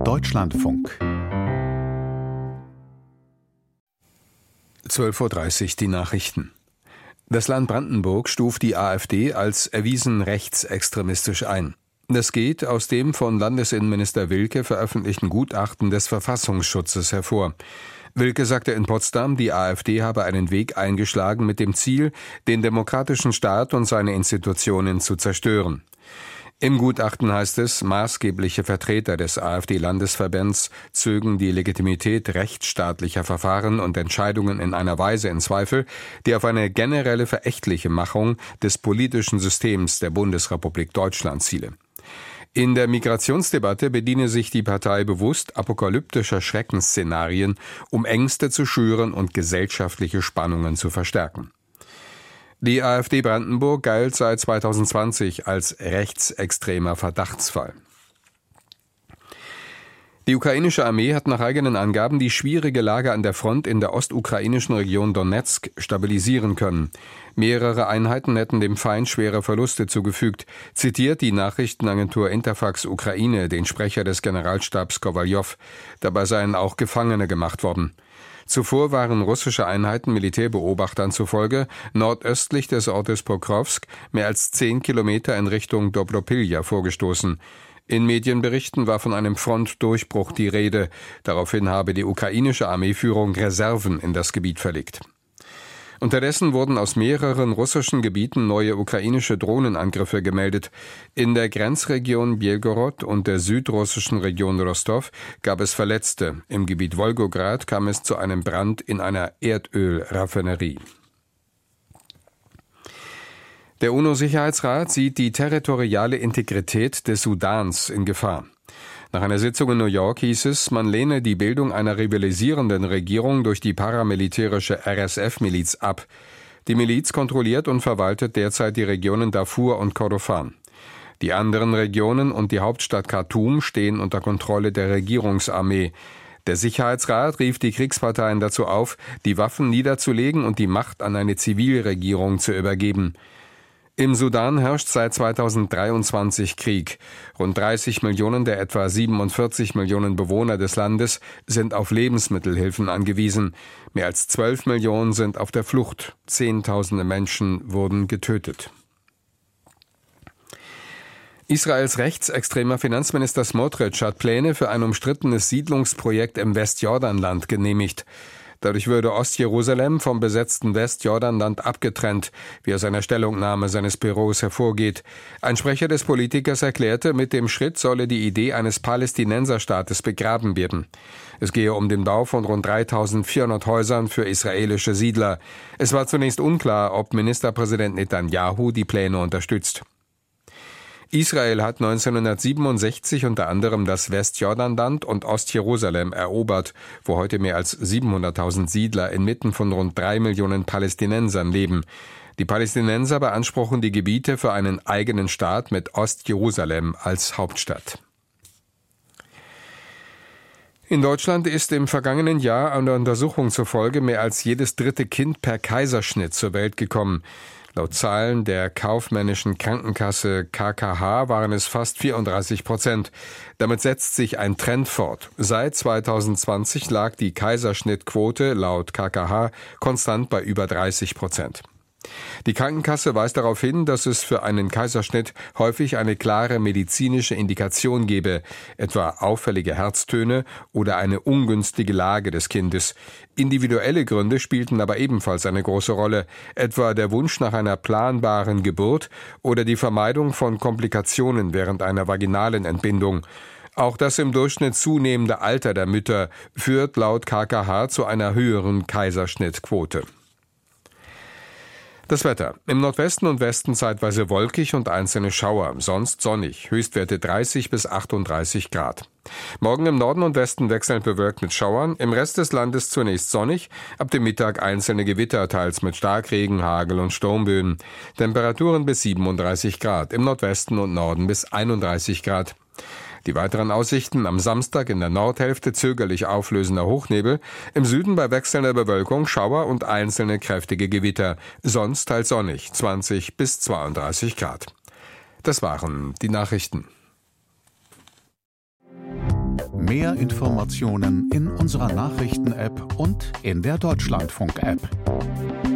Deutschlandfunk 12:30 Uhr die Nachrichten. Das Land Brandenburg stuft die AfD als erwiesen rechtsextremistisch ein. Das geht aus dem von Landesinnenminister Wilke veröffentlichten Gutachten des Verfassungsschutzes hervor. Wilke sagte in Potsdam, die AfD habe einen Weg eingeschlagen mit dem Ziel, den demokratischen Staat und seine Institutionen zu zerstören. Im Gutachten heißt es, maßgebliche Vertreter des AfD-Landesverbands zögen die Legitimität rechtsstaatlicher Verfahren und Entscheidungen in einer Weise in Zweifel, die auf eine generelle verächtliche Machung des politischen Systems der Bundesrepublik Deutschland ziele. In der Migrationsdebatte bediene sich die Partei bewusst apokalyptischer Schreckensszenarien, um Ängste zu schüren und gesellschaftliche Spannungen zu verstärken. Die AfD Brandenburg galt seit 2020 als rechtsextremer Verdachtsfall. Die ukrainische Armee hat nach eigenen Angaben die schwierige Lage an der Front in der ostukrainischen Region Donezk stabilisieren können. Mehrere Einheiten hätten dem Feind schwere Verluste zugefügt, zitiert die Nachrichtenagentur Interfax Ukraine den Sprecher des Generalstabs Kowaljow. Dabei seien auch Gefangene gemacht worden. Zuvor waren russische Einheiten Militärbeobachtern zufolge nordöstlich des Ortes Pokrovsk mehr als 10 Kilometer in Richtung Dobropilja vorgestoßen. In Medienberichten war von einem Frontdurchbruch die Rede. Daraufhin habe die ukrainische Armeeführung Reserven in das Gebiet verlegt. Unterdessen wurden aus mehreren russischen Gebieten neue ukrainische Drohnenangriffe gemeldet. In der Grenzregion Belgorod und der südrussischen Region Rostov gab es Verletzte. Im Gebiet Wolgograd kam es zu einem Brand in einer Erdölraffinerie. Der UNO-Sicherheitsrat sieht die territoriale Integrität des Sudans in Gefahr. Nach einer Sitzung in New York hieß es, man lehne die Bildung einer rivalisierenden Regierung durch die paramilitärische RSF-Miliz ab. Die Miliz kontrolliert und verwaltet derzeit die Regionen Darfur und Kordofan. Die anderen Regionen und die Hauptstadt Khartoum stehen unter Kontrolle der Regierungsarmee. Der Sicherheitsrat rief die Kriegsparteien dazu auf, die Waffen niederzulegen und die Macht an eine Zivilregierung zu übergeben. Im Sudan herrscht seit 2023 Krieg. Rund 30 Millionen der etwa 47 Millionen Bewohner des Landes sind auf Lebensmittelhilfen angewiesen. Mehr als 12 Millionen sind auf der Flucht. Zehntausende Menschen wurden getötet. Israels rechtsextremer Finanzminister Smotrich hat Pläne für ein umstrittenes Siedlungsprojekt im Westjordanland genehmigt. Dadurch würde Ostjerusalem vom besetzten Westjordanland abgetrennt, wie aus einer Stellungnahme seines Büros hervorgeht. Ein Sprecher des Politikers erklärte, mit dem Schritt solle die Idee eines Palästinenserstaates begraben werden. Es gehe um den Bau von rund 3.400 Häusern für israelische Siedler. Es war zunächst unklar, ob Ministerpräsident Netanyahu die Pläne unterstützt. Israel hat 1967 unter anderem das Westjordanland und Ostjerusalem erobert, wo heute mehr als 700.000 Siedler inmitten von rund 3 Millionen Palästinensern leben. Die Palästinenser beanspruchen die Gebiete für einen eigenen Staat mit Ostjerusalem als Hauptstadt. In Deutschland ist im vergangenen Jahr einer Untersuchung zufolge mehr als jedes dritte Kind per Kaiserschnitt zur Welt gekommen. Laut Zahlen der kaufmännischen Krankenkasse KKH waren es fast 34%. Damit setzt sich ein Trend fort. Seit 2020 lag die Kaiserschnittquote laut KKH konstant bei über 30%. Die Krankenkasse weist darauf hin, dass es für einen Kaiserschnitt häufig eine klare medizinische Indikation gebe, etwa auffällige Herztöne oder eine ungünstige Lage des Kindes. Individuelle Gründe spielten aber ebenfalls eine große Rolle, etwa der Wunsch nach einer planbaren Geburt oder die Vermeidung von Komplikationen während einer vaginalen Entbindung. Auch das im Durchschnitt zunehmende Alter der Mütter führt laut KKH zu einer höheren Kaiserschnittquote. Das Wetter. Im Nordwesten und Westen zeitweise wolkig und einzelne Schauer, sonst sonnig, Höchstwerte 30 bis 38 Grad. Morgen im Norden und Westen wechselnd bewölkt mit Schauern, im Rest des Landes zunächst sonnig, ab dem Mittag einzelne Gewitter, teils mit Starkregen, Hagel und Sturmböen. Temperaturen bis 37 Grad, im Nordwesten und Norden bis 31 Grad. Die weiteren Aussichten: am Samstag in der Nordhälfte zögerlich auflösender Hochnebel, im Süden bei wechselnder Bewölkung Schauer und einzelne kräftige Gewitter, sonst teils sonnig, 20 bis 32 Grad. Das waren die Nachrichten. Mehr Informationen in unserer Nachrichten-App und in der Deutschlandfunk-App.